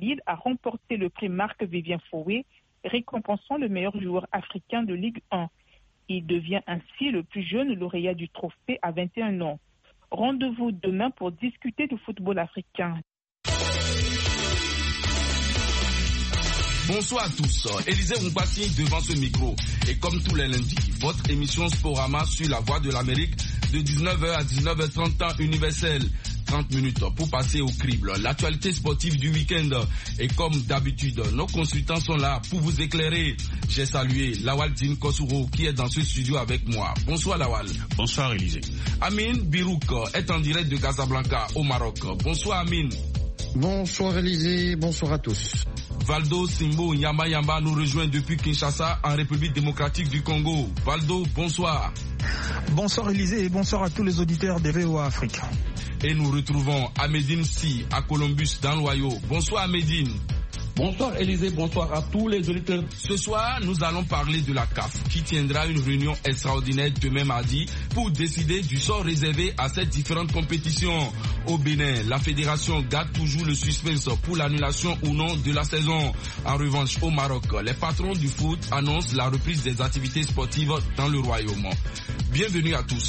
ville a remporté le prix Marc-Vivien Foé, récompensant le meilleur joueur africain de Ligue 1. Il devient ainsi le plus jeune lauréat du trophée à 21 ans. Rendez-vous demain pour discuter du football africain. Bonsoir à tous, Élisée Moubassine devant ce micro. Et comme tous les lundis, votre émission Sporama sur la Voix de l'Amérique de 19h à 19h30 temps universel. 30 minutes pour passer au crible. L'actualité sportive du week-end. Et comme d'habitude, nos consultants sont là pour vous éclairer. J'ai salué Lawal Din Kossouro qui est dans ce studio avec moi. Bonsoir Lawal. Bonsoir Élisée. Amine Birouk est en direct de Casablanca au Maroc. Bonsoir Amine. Bonsoir Élisée, bonsoir à tous. Valdo Simbo Nyamba nous rejoint depuis Kinshasa en République démocratique du Congo. Valdo, bonsoir. Bonsoir Élisée et bonsoir à tous les auditeurs de VOA Afrique. Et nous retrouvons Amédine Si à Columbus dans l'Ohio. Bonsoir Amédine. Bonsoir Élisée, bonsoir à tous les auditeurs. Ce soir, nous allons parler de la CAF qui tiendra une réunion extraordinaire demain mardi pour décider du sort réservé à ces différentes compétitions. Au Bénin, la fédération garde toujours le suspense pour l'annulation ou non de la saison. En revanche, au Maroc, les patrons du foot annoncent la reprise des activités sportives dans le royaume. Bienvenue à tous.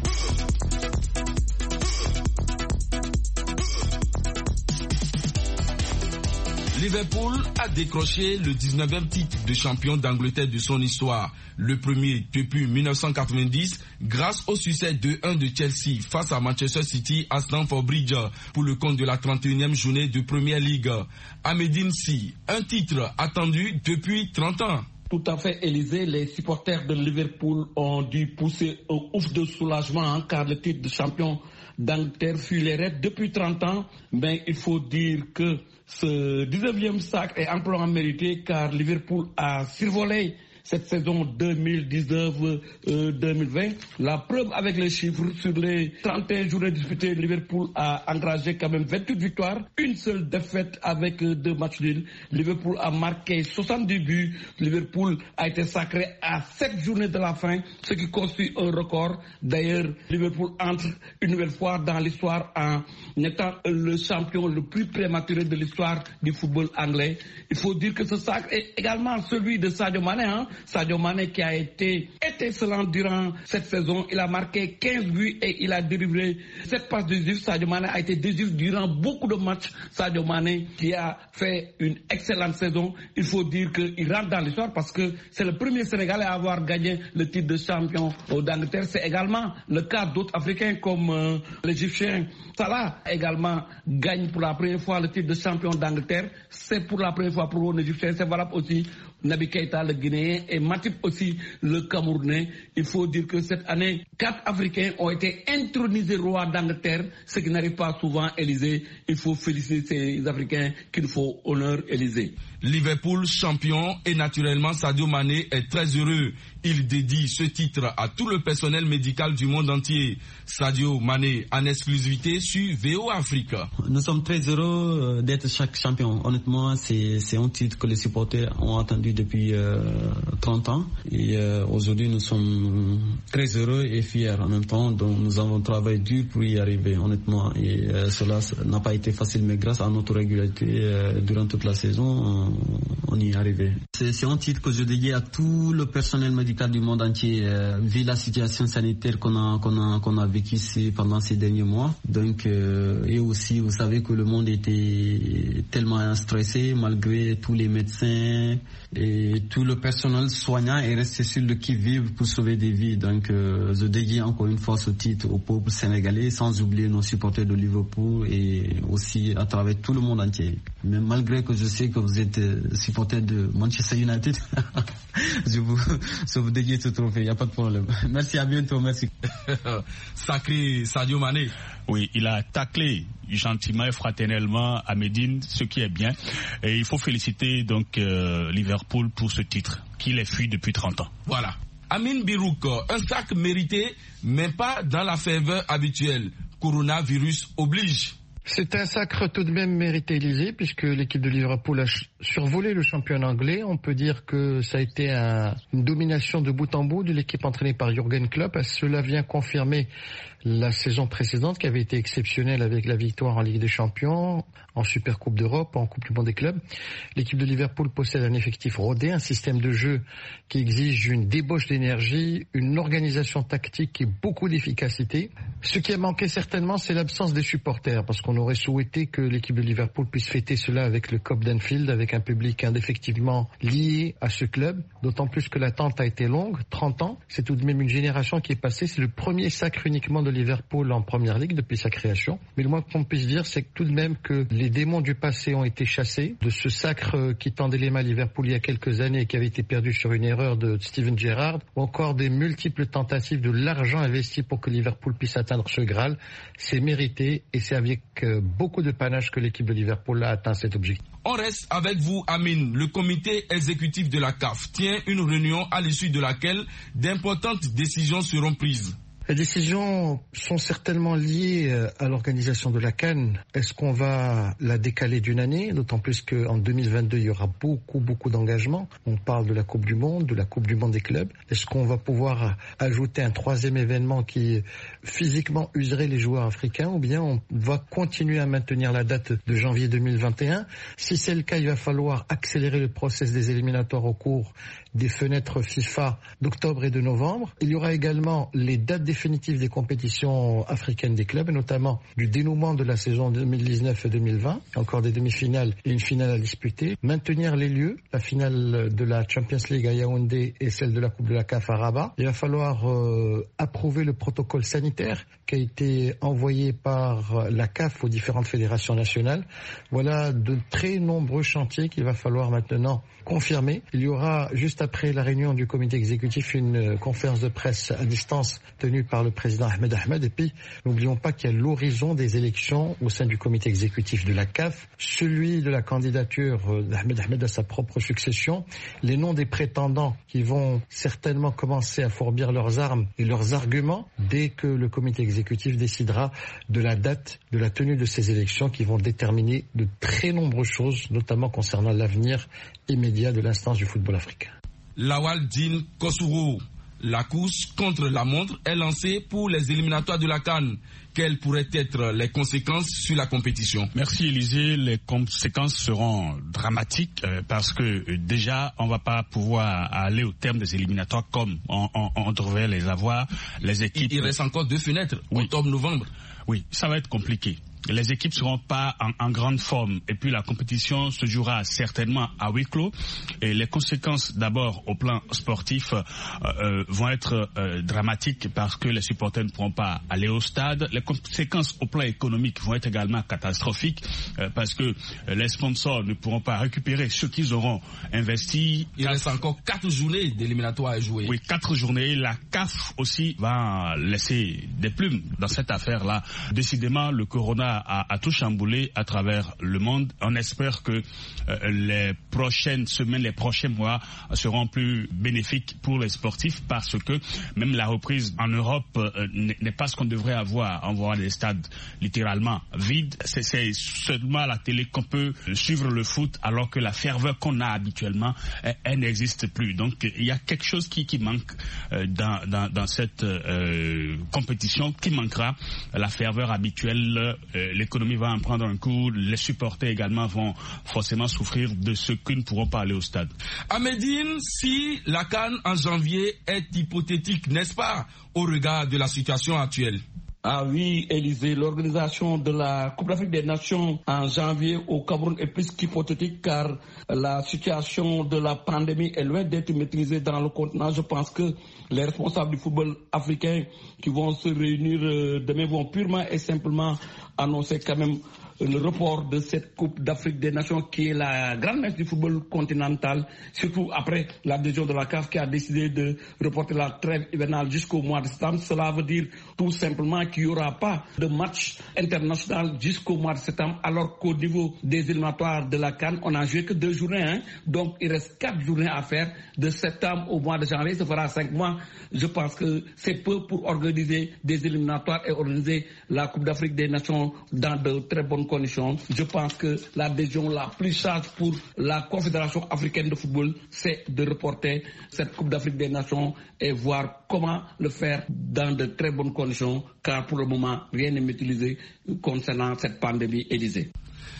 Liverpool a décroché le 19e titre de champion d'Angleterre de son histoire, le premier depuis 1990, grâce au succès 2-1 de Chelsea face à Manchester City à Stamford Bridge pour le compte de la 31e journée de Premier League. Amédine Si, un titre attendu depuis 30 ans. Tout à fait, Élisée, les supporters de Liverpool ont dû pousser un ouf de soulagement car le titre de champion d'Angleterre fut les rêves depuis 30 ans, mais il faut dire que ce 19e sacre est amplement mérité car Liverpool a survolé cette saison 2019-2020. La preuve avec les chiffres, sur les 31 journées disputées, Liverpool a engagé quand même 28 victoires, une seule défaite avec 2 matchs nuls. Liverpool a marqué 70 buts. Liverpool a été sacré à 7 journées de la fin, ce qui constitue un record. D'ailleurs, Liverpool entre une nouvelle fois dans l'histoire en étant le champion le plus prématuré de l'histoire du football anglais. Il faut dire que ce sacre est également celui de Sadio Mané. Sadio Mané qui a été excellent durant cette saison. Il a marqué 15 buts et il a délivré 7 passes décisives. Sadio Mané a été décisif durant beaucoup de matchs. Sadio Mané qui a fait une excellente saison. Il faut dire qu'il rentre dans l'histoire parce que c'est le premier Sénégalais à avoir gagné le titre de champion d'Angleterre. C'est également le cas d'autres Africains comme l'Égyptien Salah également gagne pour la première fois le titre de champion d'Angleterre. C'est pour la première fois pour un Égyptien. C'est valable aussi Naby Keïta, le Guinéen, et Matip aussi, le Camerounais. Il faut dire que cette année, 4 Africains ont été intronisés rois d'Angleterre, ce qui n'arrive pas souvent, Élysée. Il faut féliciter ces Africains qui nous font honneur, Élysée. Liverpool champion et naturellement Sadio Mané est très heureux. Il dédie ce titre à tout le personnel médical du monde entier. Sadio Mané en exclusivité sur VOA Afrique. Nous sommes très heureux d'être chaque champion. Honnêtement, c'est un titre que les supporters ont attendu depuis 30 ans. Et aujourd'hui, nous sommes très heureux et fiers en même temps. Donc, nous avons travaillé dur pour y arriver, honnêtement. Et cela n'a pas été facile, mais grâce à notre régularité durant toute la saison, on y est arrivé. C'est un titre que je dédie à tout le personnel médical du monde entier, vu la situation sanitaire qu'on a vécu pendant ces derniers mois. Donc, et aussi, vous savez que le monde était tellement stressé malgré tous les médecins et tout le personnel soignant est resté sur le qui-vive pour sauver des vies. Donc, je dédie encore une fois ce titre au peuple sénégalais, sans oublier nos supporters de Liverpool et aussi à travers tout le monde entier. Mais malgré que je sais que vous êtes supporter de Manchester United, je vous dédie ce trophée, il n'y a pas de problème. Merci, à bientôt, merci. Sacré Sadio Mané. Oui, il a taclé gentiment et fraternellement à Médine, ce qui est bien. Et il faut féliciter donc Liverpool pour ce titre, qui les fuit depuis 30 ans. Voilà. Amine Birouk, un sac mérité, mais pas dans la ferveur habituelle. Coronavirus oblige. C'est un sacre tout de même mérité, Élysée, puisque l'équipe de Liverpool a survolé le championnat anglais. On peut dire que ça a été une domination de bout en bout de l'équipe entraînée par Jürgen Klopp. Cela vient confirmer la saison précédente qui avait été exceptionnelle avec la victoire en Ligue des Champions, en Supercoupe d'Europe, en Coupe du Monde des clubs. L'équipe de Liverpool possède un effectif rodé, un système de jeu qui exige une débauche d'énergie, une organisation tactique et beaucoup d'efficacité. Ce qui a manqué certainement, c'est l'absence des supporters, parce qu'on aurait souhaité que l'équipe de Liverpool puisse fêter cela avec le Cop d'Anfield, avec un public indéfectiblement lié à ce club, d'autant plus que l'attente a été longue, 30 ans. C'est tout de même une génération qui est passée. C'est le premier sacre uniquement de Liverpool en Première Ligue depuis sa création. Mais le moins qu'on puisse dire, c'est tout de même que les démons du passé ont été chassés. De ce sacre qui tendait les mains à Liverpool il y a quelques années et qui avait été perdu sur une erreur de Steven Gerrard, ou encore des multiples tentatives de l'argent investi pour que Liverpool puisse atteindre ce Graal, c'est mérité et c'est avec beaucoup de panache que l'équipe de Liverpool a atteint cet objectif. On reste avec vous, Amine. Le comité exécutif de la CAF tient une réunion à l'issue de laquelle d'importantes décisions seront prises. Les décisions sont certainement liées à l'organisation de la CAN. Est-ce qu'on va la décaler d'une année? D'autant plus qu'en 2022, il y aura beaucoup d'engagements. On parle de la Coupe du Monde, de la Coupe du Monde des clubs. Est-ce qu'on va pouvoir ajouter un troisième événement qui physiquement userait les joueurs africains, ou bien on va continuer à maintenir la date de janvier 2021? Si c'est le cas, il va falloir accélérer le process des éliminatoires au cours des fenêtres FIFA d'octobre et de novembre. Il y aura également les dates définitives des compétitions africaines des clubs, et notamment du dénouement de la saison 2019-2020, encore des demi-finales et une finale à disputer. Maintenir les lieux, la finale de la Champions League à Yaoundé et celle de la Coupe de la CAF à Rabat. Il va falloir approuver le protocole sanitaire qui a été envoyé par la CAF aux différentes fédérations nationales. Voilà de très nombreux chantiers qu'il va falloir maintenant confirmer. Il y aura juste après la réunion du comité exécutif une conférence de presse à distance tenue par le président Ahmed Ahmed. Et puis, n'oublions pas qu'il y a l'horizon des élections au sein du comité exécutif de la CAF, celui de la candidature d'Ahmed Ahmed à sa propre succession, les noms des prétendants qui vont certainement commencer à fourbir leurs armes et leurs arguments dès que le comité exécutif décidera de la date de la tenue de ces élections qui vont déterminer de très nombreuses choses, notamment concernant l'avenir immédiat de l'instance du football africain. Lawal Dine Kossouro, la course contre la montre est lancée pour les éliminatoires de la CAN. Quelles pourraient être les conséquences sur la compétition? Merci Élisée. Les conséquences seront dramatiques parce que déjà on ne va pas pouvoir aller au terme des éliminatoires comme on devrait les avoir. Les équipes. Il reste encore 2 fenêtres, oui. Octobre-novembre. Oui, ça va être compliqué. Les équipes seront pas en grande forme et puis la compétition se jouera certainement à huis clos et les conséquences d'abord au plan sportif vont être dramatiques parce que les supporters ne pourront pas aller au stade. Les conséquences au plan économique vont être également catastrophiques parce que les sponsors ne pourront pas récupérer ce qu'ils auront investi. Il reste encore 4 journées d'éliminatoires à jouer. Oui, 4 journées. La CAF aussi va laisser des plumes dans cette affaire-là. Décidément, le corona a tout chamboulé à travers le monde. On espère que les prochaines semaines, les prochains mois seront plus bénéfiques pour les sportifs parce que même la reprise en Europe n'est pas ce qu'on devrait avoir. On voit des stades littéralement vides. C'est seulement à la télé qu'on peut suivre le foot alors que la ferveur qu'on a habituellement, elle n'existe plus. Donc il y a quelque chose qui manque dans cette compétition, qui manquera, la ferveur habituelle. L'économie va en prendre un coup, les supporters également vont forcément souffrir de ceux qui ne pourront pas aller au stade. Amédine, si la CAN en janvier est hypothétique, n'est-ce pas, au regard de la situation actuelle? Ah oui, Élisée, l'organisation de la Coupe d'Afrique des Nations en janvier au Cameroun est plus qu'hypothétique car la situation de la pandémie est loin d'être maîtrisée dans le continent. Je pense que les responsables du football africain qui vont se réunir demain vont purement et simplement annoncer quand même le report de cette Coupe d'Afrique des Nations qui est la grande messe du football continental, surtout après l'adhésion de la CAF qui a décidé de reporter la trêve hivernale jusqu'au mois de septembre. Cela veut dire tout simplement qu'il n'y aura pas de match international jusqu'au mois de septembre, alors qu'au niveau des éliminatoires de la CAN, on n'a joué que 2 journées. Donc il reste 4 journées à faire de septembre au mois de janvier. Ça fera 5 mois. Je pense que c'est peu pour organiser des éliminatoires et organiser la Coupe d'Afrique des Nations dans de très bonnes conditions. Je pense que l'adhésion la plus sage pour la Confédération africaine de football, c'est de reporter cette Coupe d'Afrique des Nations et voir comment le faire dans de très bonnes conditions car pour le moment, rien n'est maîtrisé concernant cette pandémie, Élysée.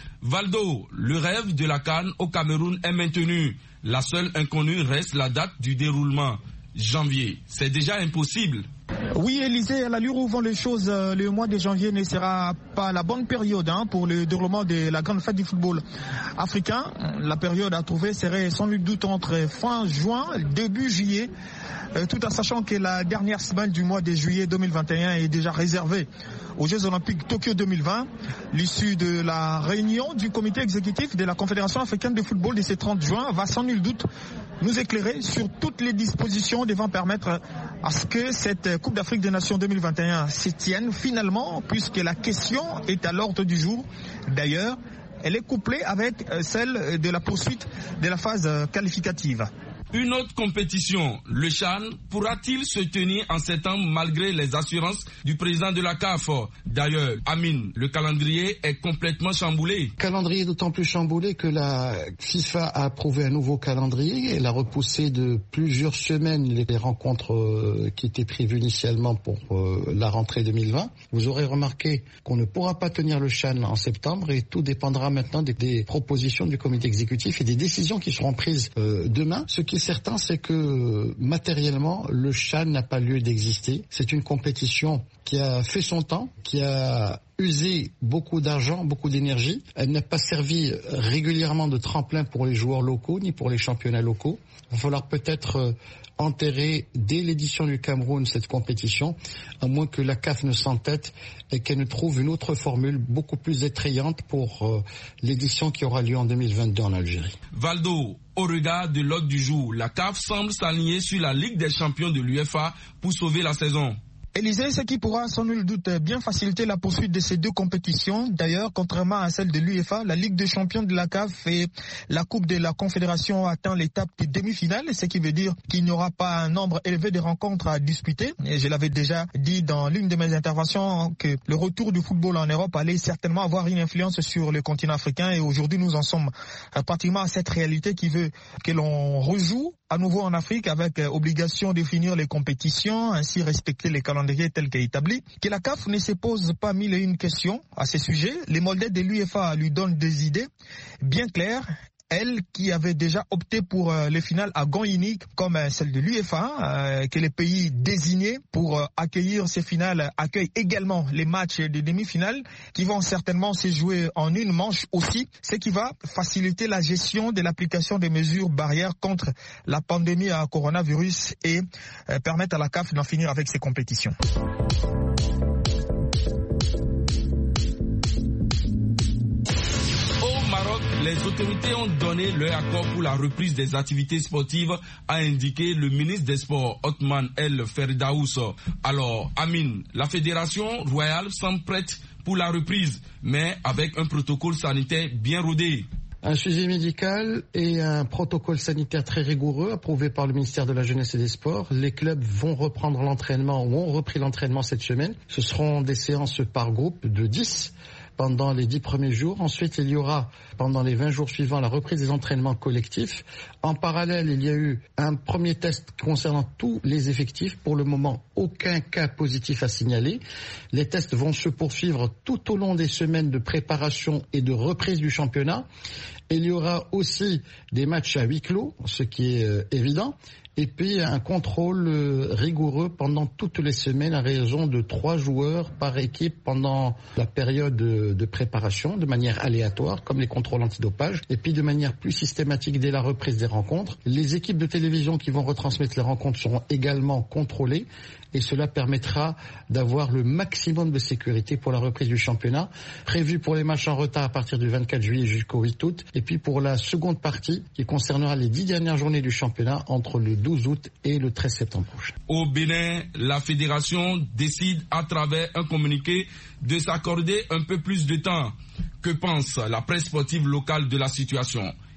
Valdo, le rêve de la CAN au Cameroun est maintenu. La seule inconnue reste la date du déroulement. Janvier, c'est déjà impossible. Oui, Élysée, à l'allure où vont les choses, le mois de janvier ne sera pas la bonne période pour le déroulement de la grande fête du football africain. La période à trouver serait sans nul doute entre fin juin et début juillet, tout en sachant que la dernière semaine du mois de juillet 2021 est déjà réservée aux Jeux Olympiques Tokyo 2020. L'issue de la réunion du comité exécutif de la Confédération africaine de football de ce 30 juin va sans nul doute nous éclairer sur toutes les dispositions devant permettre à ce que cette Coupe d'Afrique des Nations 2021 se tienne finalement, puisque la question est à l'ordre du jour. D'ailleurs, elle est couplée avec celle de la poursuite de la phase qualificative. Une autre compétition, le CHAN, pourra-t-il se tenir en septembre malgré les assurances du président de la CAF? D'ailleurs, Amine, le calendrier est complètement chamboulé. Le calendrier est d'autant plus chamboulé que la FIFA a approuvé un nouveau calendrier. Elle a repoussé de plusieurs semaines les rencontres qui étaient prévues initialement pour la rentrée 2020. Vous aurez remarqué qu'on ne pourra pas tenir le CHAN en septembre et tout dépendra maintenant des propositions du comité exécutif et des décisions qui seront prises demain. Ce qui est certain, c'est que matériellement, le CHAN n'a pas lieu d'exister. C'est une compétition qui a fait son temps, qui a usé beaucoup d'argent, beaucoup d'énergie. Elle n'a pas servi régulièrement de tremplin pour les joueurs locaux, ni pour les championnats locaux. Il va falloir peut-être enterrer dès l'édition du Cameroun cette compétition, à moins que la CAF ne s'entête et qu'elle ne trouve une autre formule beaucoup plus attrayante pour l'édition qui aura lieu en 2022 en Algérie. Valdo, au regard de l'ordre du jour, la CAF semble s'aligner sur la Ligue des champions de l'UEFA pour sauver la saison. Élysée, ce qui pourra sans nul doute bien faciliter la poursuite de ces deux compétitions. D'ailleurs, contrairement à celle de l'UEFA, la Ligue des champions de la CAF et la Coupe de la Confédération atteint l'étape des demi-finales, ce qui veut dire qu'il n'y aura pas un nombre élevé de rencontres à disputer. Et je l'avais déjà dit dans l'une de mes interventions que le retour du football en Europe allait certainement avoir une influence sur le continent africain. Et aujourd'hui, nous en sommes pratiquement à cette réalité qui veut que l'on rejoue à nouveau en Afrique avec obligation de finir les compétitions, ainsi respecter les calendriers tels qu'établis. Que la CAF ne se pose pas mille et une questions à ce sujet. Les modèles de l'UEFA lui donnent des idées bien claires. Elle qui avait déjà opté pour les finales à gants uniques comme celle de l'UEFA, que les pays désignés pour accueillir ces finales accueillent également les matchs de demi-finale qui vont certainement se jouer en une manche aussi, ce qui va faciliter la gestion de l'application des mesures barrières contre la pandémie à coronavirus et permettre à la CAF d'en finir avec ces compétitions. Les autorités ont donné leur accord pour la reprise des activités sportives, a indiqué le ministre des Sports, Othman El Ferdaous. Alors, Amine, la Fédération royale semble prête pour la reprise, mais avec un protocole sanitaire bien rodé. Un suivi médical et un protocole sanitaire très rigoureux approuvé par le ministère de la Jeunesse et des Sports. Les clubs vont reprendre l'entraînement ou ont repris l'entraînement cette semaine. Ce seront des séances par groupe de 10 pendant les 10 premiers jours. Ensuite, il y aura, pendant les 20 jours suivants, la reprise des entraînements collectifs. En parallèle, il y a eu un premier test concernant tous les effectifs. Pour le moment, aucun cas positif à signaler. Les tests vont se poursuivre tout au long des semaines de préparation et de reprise du championnat. Il y aura aussi des matchs à huis clos, ce qui est évident. Et puis un contrôle rigoureux pendant toutes les semaines à raison de 3 joueurs par équipe pendant la période de préparation, de manière aléatoire, comme les contrôles antidopage, et puis de manière plus systématique dès la reprise des rencontres. Les équipes de télévision qui vont retransmettre les rencontres seront également contrôlées, et cela permettra d'avoir le maximum de sécurité pour la reprise du championnat, prévu pour les matchs en retard à partir du 24 juillet jusqu'au 8 août, et puis pour la seconde partie qui concernera les 10 dernières journées du championnat entre le 12 août et le 13 septembre prochain. Au Bénin, la fédération décide à travers un communiqué de s'accorder un peu plus de temps. Que pense la presse sportive locale de la situation?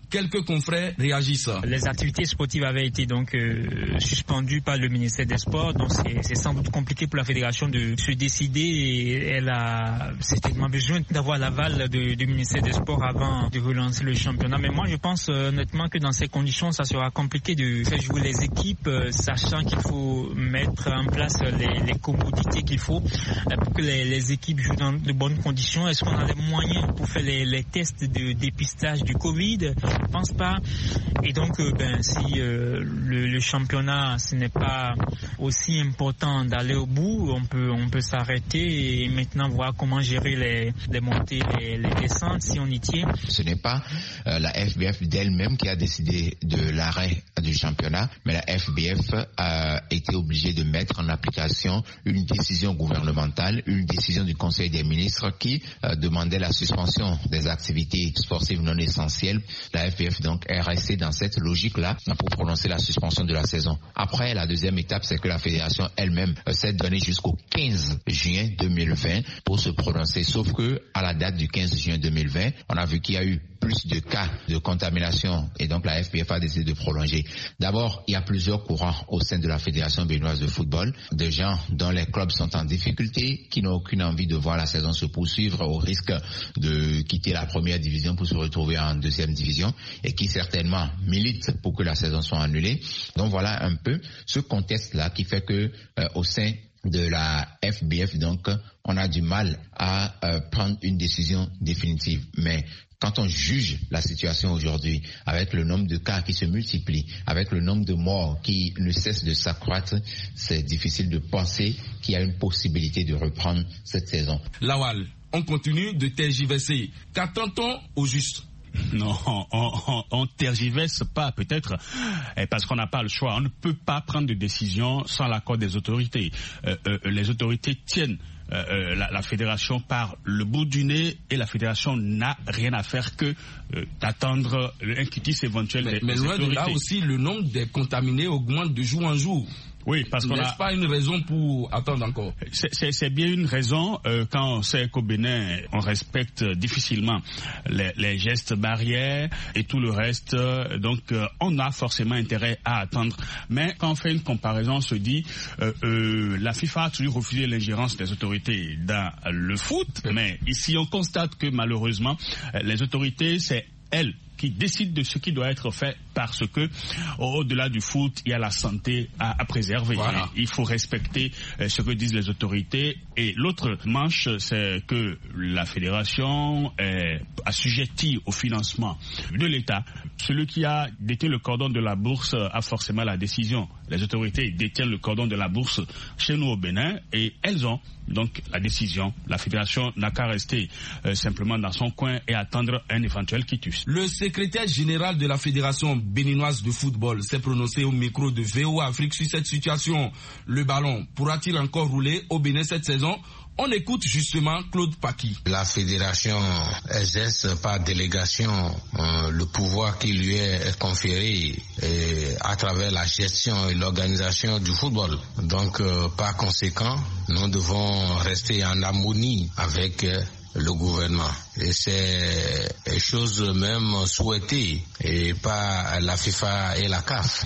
quelques confrères réagissent. Les activités sportives avaient été donc suspendues par le ministère des Sports, donc c'est sans doute compliqué pour la fédération de se décider et elle a certainement besoin d'avoir l'aval du ministère des Sports avant de relancer le championnat. Mais moi je pense honnêtement que dans ces conditions ça sera compliqué de faire jouer les équipes, sachant qu'il faut mettre en place les commodités qu'il faut pour que les équipes jouent dans de bonnes conditions. Est-ce qu'on a les moyens pour faire les tests de dépistage du Covid? Je pense pas. Et donc, si le championnat, ce n'est pas aussi important d'aller au bout, on peut s'arrêter et maintenant voir comment gérer les montées, les descentes, si on y tient. Ce n'est pas la FBF d'elle-même qui a décidé de l'arrêt du championnat, mais la FBF a été obligée de mettre en application une décision gouvernementale, une décision du Conseil des ministres qui demandait la suspension des activités sportives non essentielles. La FBF donc est restée dans cette logique-là pour prononcer la suspension de la saison. Après, la deuxième étape, c'est que la fédération elle-même s'est donnée jusqu'au 15 juin 2020 pour se prononcer. Sauf que à la date du 15 juin 2020, on a vu qu'il y a eu plus de cas de contamination et donc la FBF a décidé de prolonger. D'abord, il y a plusieurs courants au sein de la Fédération béninoise de football, de gens dont les clubs sont en difficulté, qui n'ont aucune envie de voir la saison se poursuivre au risque de quitter la première division pour se retrouver en deuxième division et qui certainement militent pour que la saison soit annulée. Donc voilà un peu ce contexte-là qui fait que au sein de la FBF, donc, on a du mal à prendre une décision définitive. Mais quand on juge la situation aujourd'hui, avec le nombre de cas qui se multiplient, avec le nombre de morts qui ne cesse de s'accroître, c'est difficile de penser qu'il y a une possibilité de reprendre cette saison. Lawal, on continue de tergiverser. Qu'attend-on au juste? Non, on tergiverse pas, peut-être parce qu'on n'a pas le choix. On ne peut pas prendre de décision sans l'accord des autorités. Les autorités tiennent la fédération par le bout du nez et la fédération n'a rien à faire que d'attendre un quitus éventuel des autorités. Mais loin de là aussi, le nombre des contaminés augmente de jour en jour. Oui, parce qu'on n'est-ce pas une raison pour attendre encore? C'est bien une raison quand on sait qu'au Bénin, on respecte difficilement les gestes barrières et tout le reste. Donc, on a forcément intérêt à attendre. Mais quand on fait une comparaison, on se dit la FIFA a toujours refusé l'ingérence des autorités dans le foot. Mais ici, on constate que malheureusement, les autorités, c'est elles qui décide de ce qui doit être fait parce que au-delà du foot, il y a la santé à préserver. Voilà. Il faut respecter ce que disent les autorités. Et l'autre manche, c'est que la fédération est assujettie au financement de l'État. Celui qui a détenu le cordon de la bourse a forcément la décision. Les autorités détiennent le cordon de la bourse chez nous au Bénin et elles ont donc la décision. La fédération n'a qu'à rester simplement dans son coin et attendre un éventuel quitus. Le secrétaire général de la Fédération béninoise de football s'est prononcé au micro de VOA Afrique sur cette situation. Le ballon pourra-t-il encore rouler au Bénin cette saison? On écoute justement Claude Paki. La fédération exerce par délégation le pouvoir qui lui est conféré à travers la gestion et l'organisation du football. Donc, par conséquent, nous devons rester en harmonie avec le gouvernement. Et c'est chose même souhaitée et par la FIFA et la CAF.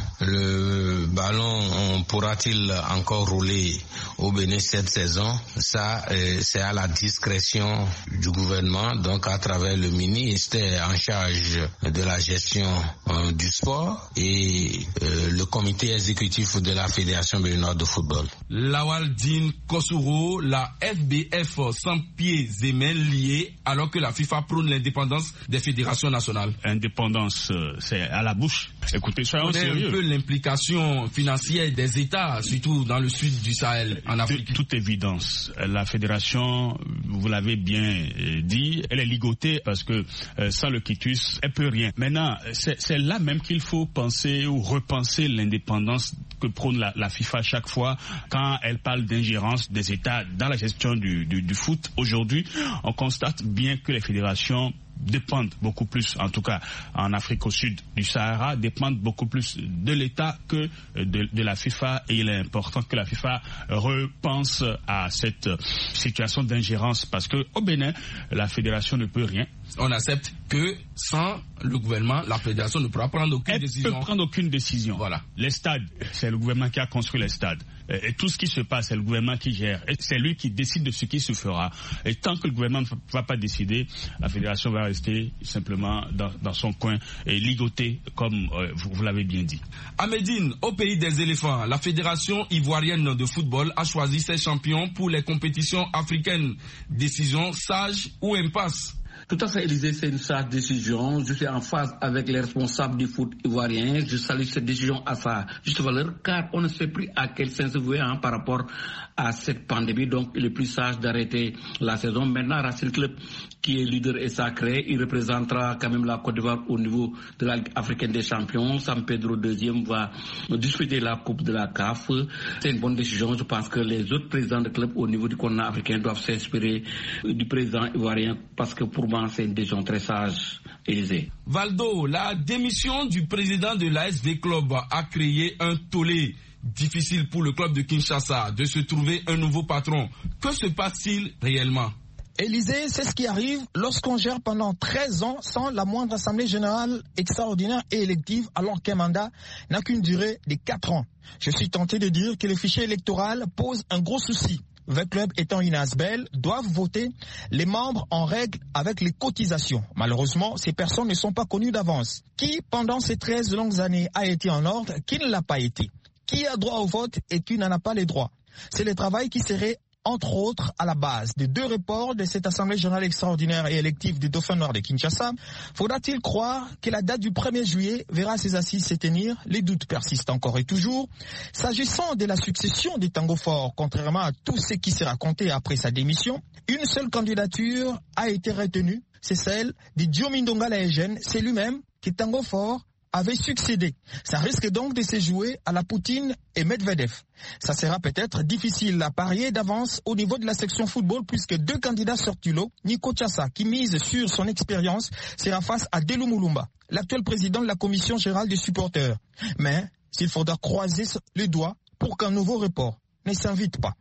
Le ballon pourra-t-il encore rouler au Bénin cette saison? Ça, c'est à la discrétion du gouvernement, donc à travers le ministère en charge de la gestion du sport et le comité exécutif de la Fédération béninoise de football. Lawal Dine Kosuro, la FBF sans pieds et mains liés alors que la FIFA prône l'indépendance des fédérations nationales. Indépendance, c'est à la bouche. Écoutez, soyons sérieux. Un peu l'implication financière des États, surtout dans le sud du Sahel, en Afrique. De toute évidence, la fédération, vous l'avez bien dit, elle est ligotée parce que sans le quitus, elle peut rien. Maintenant, c'est là même qu'il faut penser ou repenser l'indépendance que prône la FIFA chaque fois quand elle parle d'ingérence des États dans la gestion du foot. Aujourd'hui, on constate bien que les fédérations dépendent beaucoup plus, en tout cas en Afrique au sud du Sahara, dépendent beaucoup plus de l'État que de la FIFA, et il est important que la FIFA repense à cette situation d'ingérence parce que au Bénin, la fédération ne peut rien On accepte que sans le gouvernement, la fédération ne pourra prendre aucune décision. Elle ne peut prendre aucune décision. Voilà. Les stades, c'est le gouvernement qui a construit les stades. Et tout ce qui se passe, c'est le gouvernement qui gère. Et c'est lui qui décide de ce qui se fera. Et tant que le gouvernement ne va pas décider, la fédération va rester simplement dans son coin et ligoter, comme vous l'avez bien dit. À Médine, au pays des éléphants, la fédération ivoirienne de football a choisi ses champions pour les compétitions africaines. Décision sage ou impasse? Tout à fait, Élysée, c'est une sage décision. Je suis en phase avec les responsables du foot ivoirien. Je salue cette décision à sa juste valeur, car on ne sait plus à quel sens se vouer par rapport à cette pandémie. Donc, il est plus sage d'arrêter la saison. Maintenant, Racing Club, qui est leader et sacré, il représentera quand même la Côte d'Ivoire au niveau de la Ligue africaine des champions. San Pedro II va disputer la Coupe de la CAF. C'est une bonne décision. Je pense que les autres présidents de clubs au niveau du continent africain doivent s'inspirer du président ivoirien, parce que pour moi, c'est une décision très sage, Élysée. Valdo, la démission du président de l'ASV Club a créé un tollé. Difficile pour le club de Kinshasa de se trouver un nouveau patron. Que se passe-t-il réellement? Élysée, c'est ce qui arrive lorsqu'on gère pendant 13 ans sans la moindre assemblée générale extraordinaire et élective, alors qu'un mandat n'a qu'une durée de 4 ans. Je suis tenté de dire que le fichier électoral pose un gros souci. 20 clubs étant une ASBEL doivent voter les membres en règle avec les cotisations. Malheureusement, ces personnes ne sont pas connues d'avance. Qui, pendant ces 13 longues années, a été en ordre? Qui ne l'a pas été? Qui a droit au vote et qui n'en a pas les droits? C'est le travail qui serait, entre autres, à la base des 2 reports de cette Assemblée générale extraordinaire et élective des Dauphins Noirs de Kinshasa. Faudra-t-il croire que la date du 1er juillet verra ces assises se tenir? Les doutes persistent encore et toujours. S'agissant de la succession des Tango Fort, contrairement à tout ce qui s'est raconté après sa démission, une seule candidature a été retenue, c'est celle de Diomindonga Laegen. C'est lui-même que Tango Fort avait succédé. Ça risque donc de se jouer à la Poutine et Medvedev. Ça sera peut-être difficile à parier d'avance au niveau de la section football, puisque 2 candidats sortent du lot. Nico Tchassa, qui mise sur son expérience, sera face à Delou Moulumba, l'actuel président de la commission générale des supporters. Mais il faudra croiser les doigts pour qu'un nouveau report ne s'invite pas.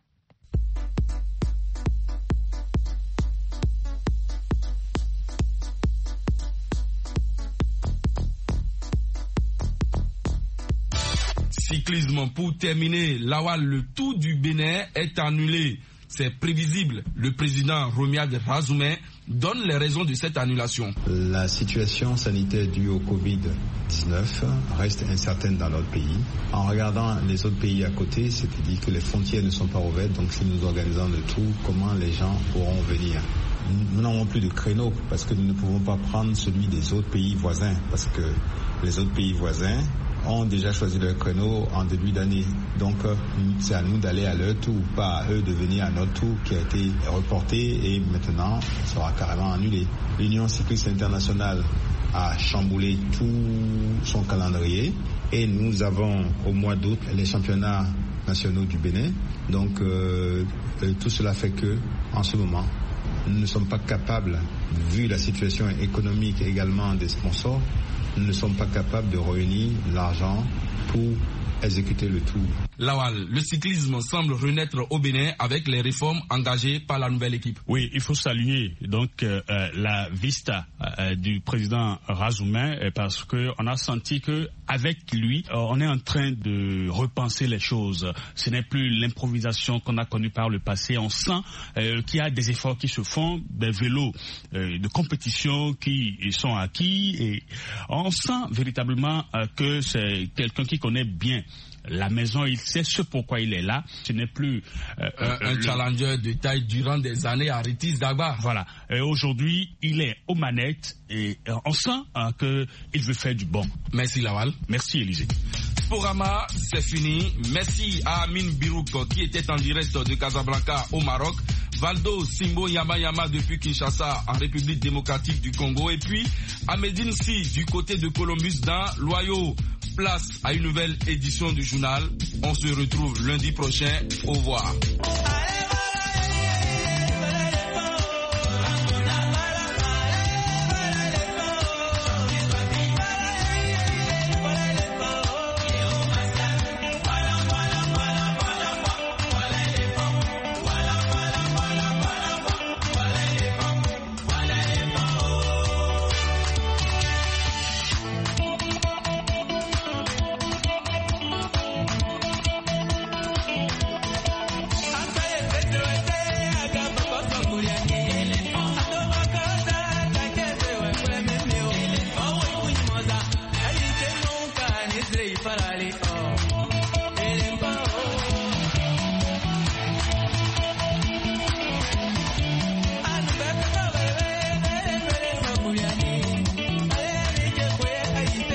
Cyclisme, pour terminer, Lawal, le Tour du Bénin est annulé. C'est prévisible. Le président Romuald Razoumé donne les raisons de cette annulation. La situation sanitaire due au Covid-19 reste incertaine dans notre pays. En regardant les autres pays à côté, c'est-à-dire que les frontières ne sont pas ouvertes, donc si nous organisons le tour, comment les gens pourront venir? Nous n'avons plus de créneaux parce que nous ne pouvons pas prendre celui des autres pays voisins, parce que les autres pays voisins ont déjà choisi leur créneau en début d'année. Donc c'est à nous d'aller à leur tour, pas à eux de venir à notre tour qui a été reporté et maintenant sera carrément annulé. L'Union cycliste internationale a chamboulé tout son calendrier et nous avons au mois d'août les championnats nationaux du Bénin. Donc tout cela fait que en ce moment nous ne sommes pas capables, vu la situation économique également des sponsors, nous ne sommes pas capables de réunir l'argent pour exécuter le tour. Lawal, le cyclisme semble renaître au Bénin avec les réformes engagées par la nouvelle équipe. Oui, il faut saluer donc la vista du président Razoumé, parce que on a senti que avec lui, on est en train de repenser les choses. Ce n'est plus l'improvisation qu'on a connue par le passé. On sent qu'il y a des efforts qui se font, des vélos de compétition qui sont acquis, et on sent véritablement que c'est quelqu'un qui connaît bien la maison, il sait ce pourquoi il est là. Ce n'est plus un challenger de taille durant des années à Ritis Dagba. Voilà. Et aujourd'hui, il est aux manettes et on sent qu'il veut faire du bon. Merci Lawal. Merci Élysée. Sporama, c'est fini. Merci à Amine Birouk qui était en direct de Casablanca au Maroc. Valdo Simbo Yama depuis Kinshasa en République démocratique du Congo. Et puis à Médine Si du côté de Columbus dans l'Ohio. Place à une nouvelle édition du journal. On se retrouve lundi prochain. Au revoir.